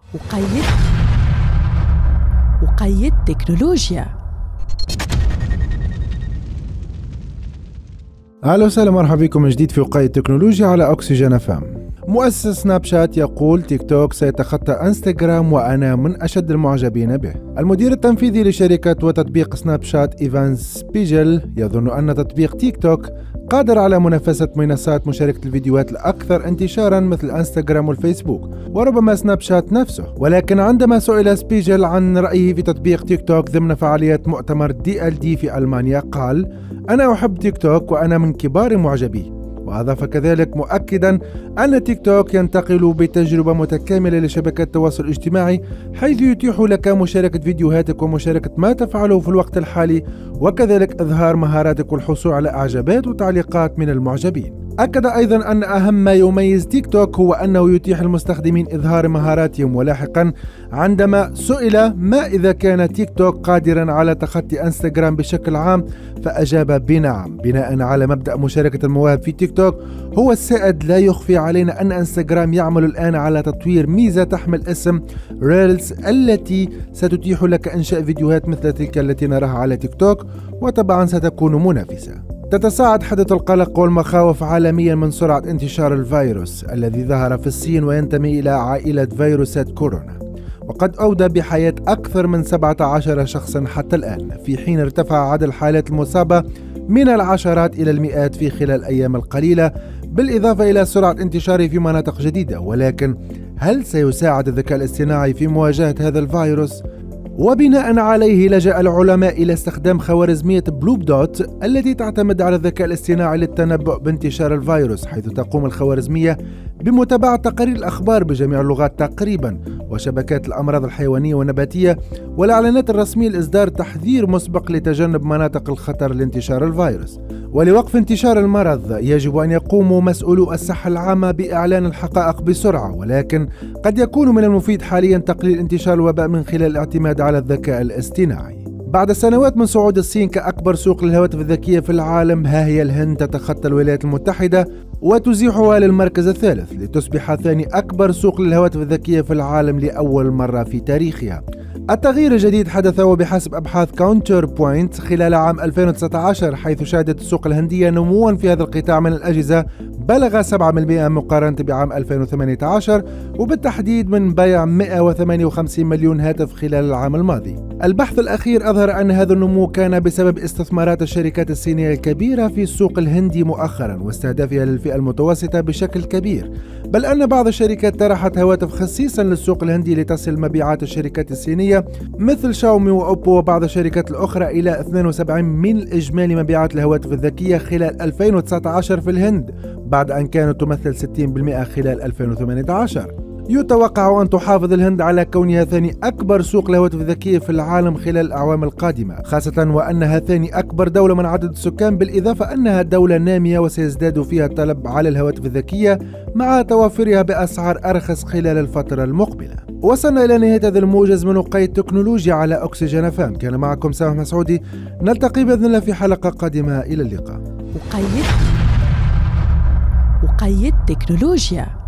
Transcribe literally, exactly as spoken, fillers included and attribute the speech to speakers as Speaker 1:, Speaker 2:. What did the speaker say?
Speaker 1: وقيد وقيد تكنولوجيا.
Speaker 2: أهلا وسهلا، مرحبا بكم من جديد في وقاية تكنولوجيا على أوكسجين اف ام. مؤسس سناب شات يقول تيك توك سيتخطى انستغرام وأنا من أشد المعجبين به. المدير التنفيذي لشركة وتطبيق سناب شات إيفان سبيجل يظن أن تطبيق تيك توك قادر على منافسة منصات مشاركة الفيديوهات الأكثر انتشارا مثل انستغرام والفيسبوك وربما سناب شات نفسه. ولكن عندما سئل سبيجل عن رأيه في تطبيق تيك توك ضمن فعاليات مؤتمر دي ال دي في ألمانيا قال: أنا أحب تيك توك وأنا من كبار معجبيه. وأضاف كذلك مؤكدا أن تيك توك ينتقل بتجربة متكاملة لشبكات التواصل الاجتماعي، حيث يتيح لك مشاركة فيديوهاتك ومشاركة ما تفعله في الوقت الحالي، وكذلك إظهار مهاراتك والحصول على إعجابات وتعليقات من المعجبين. أكد أيضا أن أهم ما يميز تيك توك هو أنه يتيح المستخدمين إظهار مهاراتهم. ولاحقا عندما سئل ما إذا كان تيك توك قادرا على تخطي انستغرام بشكل عام، فأجاب بنعم. بناء على مبدأ مشاركة المواهب في تيك توك، هو السائد لا يخفي علينا أن انستغرام يعمل الآن على تطوير ميزة تحمل اسم ريلز، التي ستتيح لك إنشاء فيديوهات مثل تلك التي نراها على تيك توك، وطبعا ستكون منافسة. تتصاعد حدث القلق والمخاوف عالميا من سرعة انتشار الفيروس الذي ظهر في الصين وينتمي إلى عائلة فيروسات كورونا، وقد أودى بحياة أكثر من سبعة عشر شخصا حتى الآن، في حين ارتفع عدد الحالات المصابة من العشرات إلى المئات في خلال الأيام القليلة، بالإضافة إلى سرعة انتشاره في مناطق جديدة. ولكن هل سيساعد الذكاء الاصطناعي في مواجهة هذا الفيروس؟ وبناء عليه لجأ العلماء إلى استخدام خوارزمية بلوب دوت التي تعتمد على الذكاء الاصطناعي للتنبؤ بانتشار الفيروس، حيث تقوم الخوارزمية بمتابعة تقارير الأخبار بجميع اللغات تقريبا، وشبكات الأمراض الحيوانية والنباتية، والإعلانات الرسمية لإصدار تحذير مسبق لتجنب مناطق الخطر لانتشار الفيروس. ولوقف انتشار المرض يجب أن يقوم مسؤولو الصحة العامة بإعلان الحقائق بسرعة، ولكن قد يكون من المفيد حاليا تقليل انتشار الوباء من خلال الاعتماد على الذكاء الاصطناعي. بعد سنوات من صعود الصين كأكبر سوق للهواتف الذكية في العالم، ها هي الهند تتخطى الولايات المتحدة وتزيحها للمركز الثالث لتصبح ثاني أكبر سوق للهواتف الذكية في العالم لأول مرة في تاريخها. التغيير الجديد حدث وبحسب أبحاث كاونتر بوينت خلال عام ألفين وتسعة عشر، حيث شهدت السوق الهندية نمواً في هذا القطاع من الأجهزة بلغ سبعة بالمئة مقارنة بعام ألفين وثمانية عشر، وبالتحديد من بيع مئة وثمانية وخمسين مليون هاتف خلال العام الماضي. البحث الأخير أظهر أن هذا النمو كان بسبب استثمارات الشركات الصينية الكبيرة في السوق الهندي مؤخراً واستهدافها للفئة المتوسطة بشكل كبير، بل أن بعض الشركات طرحت هواتف خصيصاً للسوق الهندي لتصل مبيعات الشركات الصينية مثل شاومي وأوبو وبعض الشركات الأخرى إلى اثنين وسبعين من إجمالي مبيعات الهواتف الذكية خلال ألفين وتسعة عشر في الهند، بعد أن كانت تمثل ستين بالمئة خلال ألفين وثمانية عشر. يتوقع أن تحافظ الهند على كونها ثاني أكبر سوق لهواتف ذكية في العالم خلال الأعوام القادمة، خاصة وأنها ثاني أكبر دولة من عدد السكان، بالإضافة أنها دولة نامية وسيزداد فيها الطلب على الهواتف الذكية مع توافرها بأسعار أرخص خلال الفترة المقبلة. وصلنا إلى نهاية هذا الموجز من وقاية تكنولوجيا على أوكسجين اف ام. كان معكم سامح مسعودي، نلتقي بإذن الله في حلقة قادمة. إلى اللقاء.
Speaker 1: وقاية وقاية تكنولوجيا.